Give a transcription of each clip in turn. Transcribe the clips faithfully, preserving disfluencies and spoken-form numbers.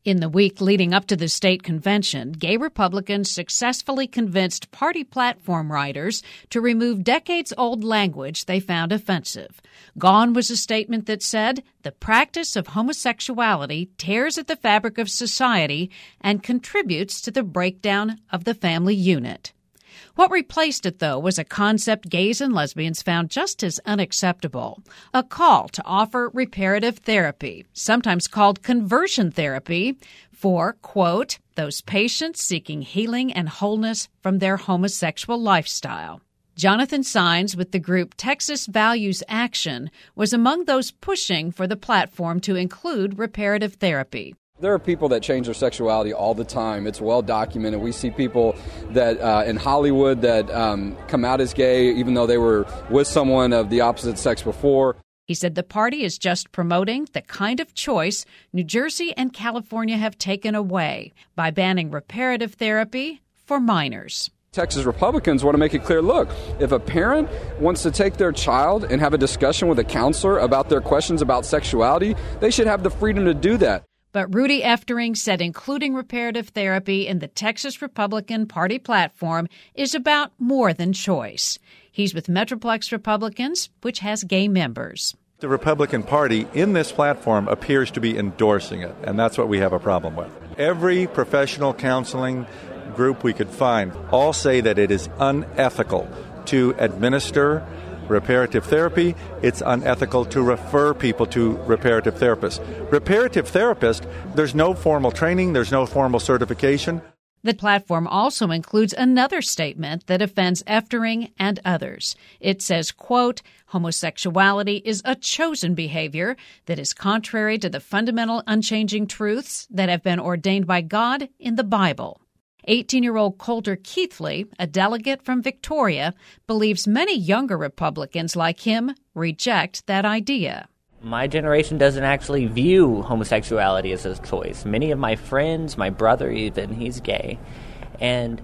In the week leading up to the state convention, gay Republicans successfully convinced party platform writers to remove decades-old language they found offensive. Gone was a statement that said, "The practice of homosexuality tears at the fabric of society and contributes to the breakdown of the family unit." What replaced it, though, was a concept gays and lesbians found just as unacceptable: a call to offer reparative therapy, sometimes called conversion therapy, for, quote, those patients seeking healing and wholeness from their homosexual lifestyle. Jonathan Saenz with the group Texas Values Action was among those pushing for the platform to include reparative therapy. There are people that change their sexuality all the time. It's well documented. We see people that uh, in Hollywood that um, come out as gay even though they were with someone of the opposite sex before. He said the party is just promoting the kind of choice New Jersey and California have taken away by banning reparative therapy for minors. Texas Republicans want to make it clear, look, if a parent wants to take their child and have a discussion with a counselor about their questions about sexuality, they should have the freedom to do that. But Rudy Eftering said including reparative therapy in the Texas Republican Party platform is about more than choice. He's with Metroplex Republicans, which has gay members. The Republican Party in this platform appears to be endorsing it, and that's what we have a problem with. Every professional counseling group we could find all say that it is unethical to administer reparative therapy. It's unethical to refer people to reparative therapists. Reparative therapist, there's no formal training, there's no formal certification. The platform also includes another statement that offends Eftering and others. It says, quote, homosexuality is a chosen behavior that is contrary to the fundamental unchanging truths that have been ordained by God in the Bible. eighteen-year-old Coulter Keithley, a delegate from Victoria, believes many younger Republicans like him reject that idea. My generation doesn't actually view homosexuality as a choice. Many of my friends, my brother even, he's gay. And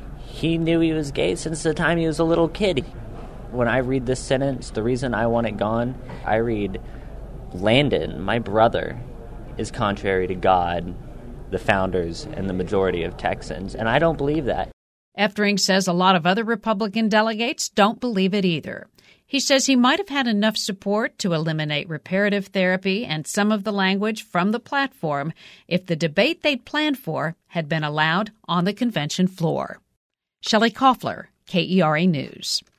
he knew he was gay since the time he was a little kid. When I read this sentence, the reason I want it gone, I read, Landon, my brother, is contrary to God, the founders, and the majority of Texans, and I don't believe that. Eftering says a lot of other Republican delegates don't believe it either. He says he might have had enough support to eliminate reparative therapy and some of the language from the platform if the debate they'd planned for had been allowed on the convention floor. Shelley Koffler, K E R A News.